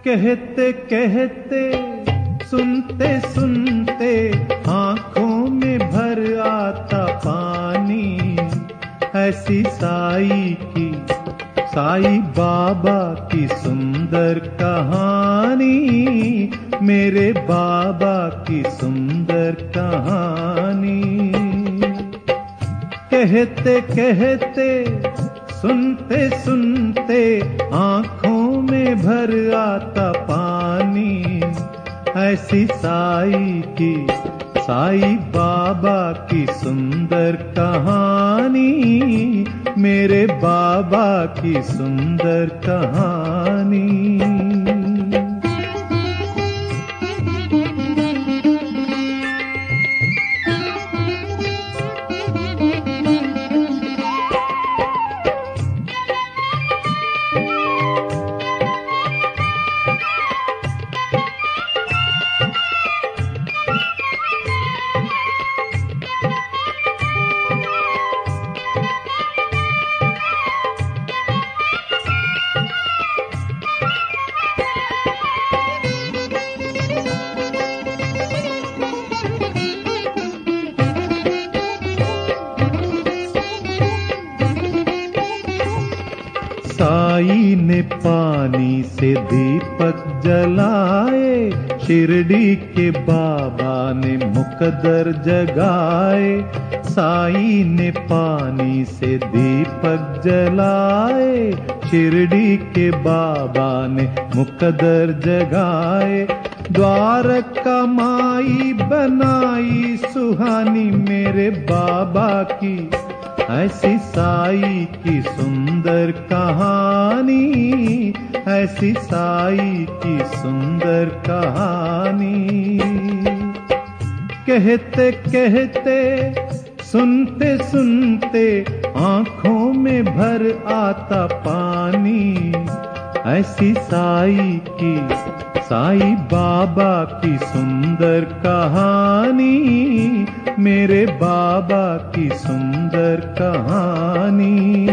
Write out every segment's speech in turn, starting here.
कहते कहते सुनते सुनते आंखों में भर आता पानी। ऐसी साई बाबा की सुंदर कहानी, मेरे बाबा की सुंदर कहानी। कहते कहते सुनते सुनते आंखों में भर आता पानी। ऐसी साई बाबा की सुंदर कहानी, मेरे बाबा की सुंदर कहानी। साई ने पानी से दीपक जलाए, शिरडी के बाबा ने मुकद्दर जगाए। साई ने पानी से दीपक जलाए, शिरडी के बाबा ने मुकद्दर जगाए। द्वारका माई बनाई सुहानी, मेरे बाबा की ऐसी साई की सुंदर कहानी। ऐसी साई की सुंदर कहानी। कहते कहते सुनते सुनते आंखों में भर आता पानी। ऐसी साई बाबा की सुंदर कहानी, मेरे बाबा की सुंदर कहानी।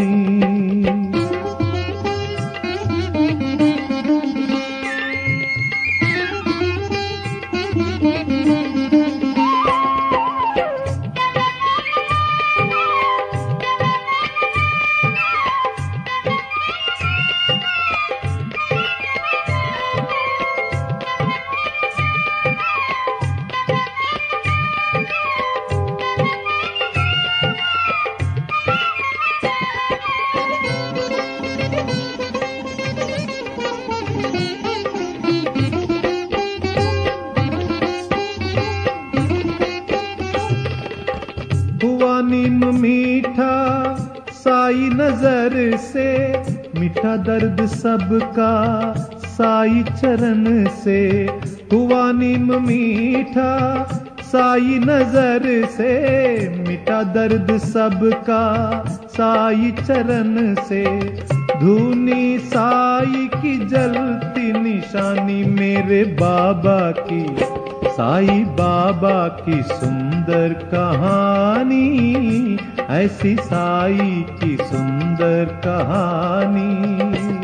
हुआ नीम मीठा साई नजर से, मीठा दर्द सबका साई चरण से। हुआ नीम मीठा साई नजर से, मीठा दर्द सबका साई चरण से। धूनी साई की जलती निशानी, मेरे बाबा की साई बाबा की सुंदर कहानी। ऐसी साई की सुंदर कहानी।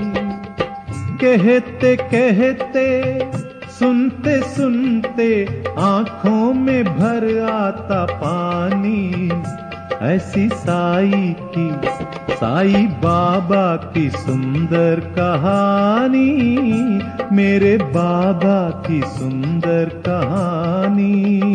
कहते कहते सुनते सुनते आंखों में भर आता पानी। ऐसी साई बाबा की सुंदर कहानी, मेरे बाबा की सुंदर कहानी।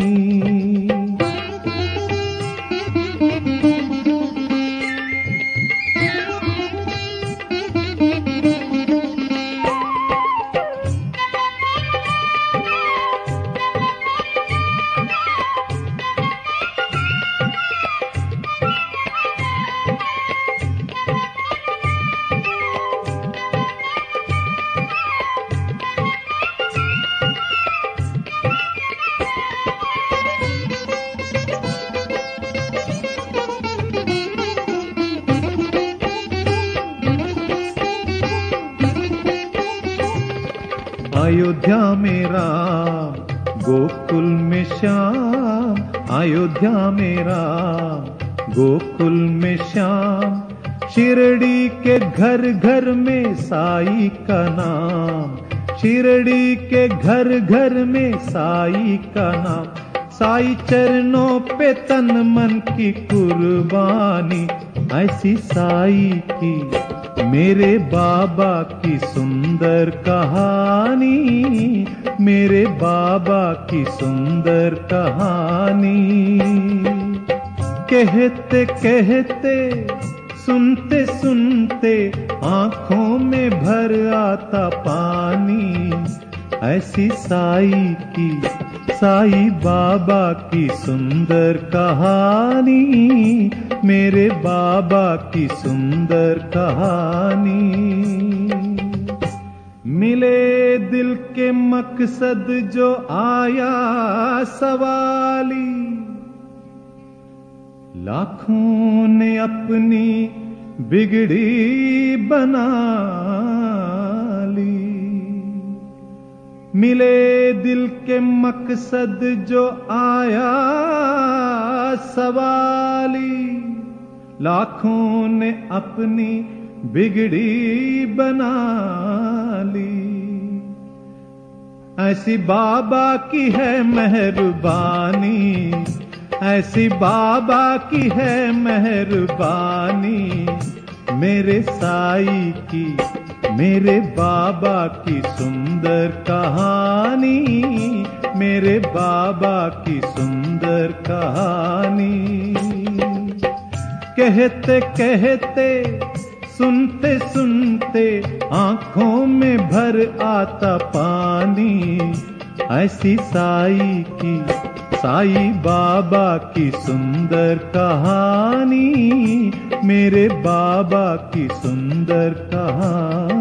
अयोध्या में राम, गोकुल में श्याम। अयोध्या में राम, गोकुल में श्याम। शिरडी के घर घर में साई का नाम। शिरडी के घर घर में साई का नाम, साई चरणों पे तन मन की कुर्बानी। ऐसी साई की मेरे बाबा की सुंदर कहानी, मेरे बाबा की सुंदर कहानी। कहते कहते सुनते सुनते आंखों में भर आता पानी। ऐसी साई की, साई बाबा की सुंदर कहानी, मेरे बाबा की सुंदर कहानी। मिले दिल के मकसद जो आया सवाली, लाखों ने अपनी बिगड़ी बना ली। मिले दिल के मकसद जो आया सवाली, लाखों ने अपनी बिगड़ी बना ली। ऐसी बाबा की है मेहरबानी, ऐसी बाबा की है मेहरबानी। मेरे साई की, मेरे बाबा की सुंदर कहानी, मेरे बाबा की सुंदर कहानी। कहते कहते सुनते सुनते आंखों में भर आता पानी। ऐसी साई की, साई बाबा की सुंदर कहानी, मेरे बाबा की सुंदर कहानी।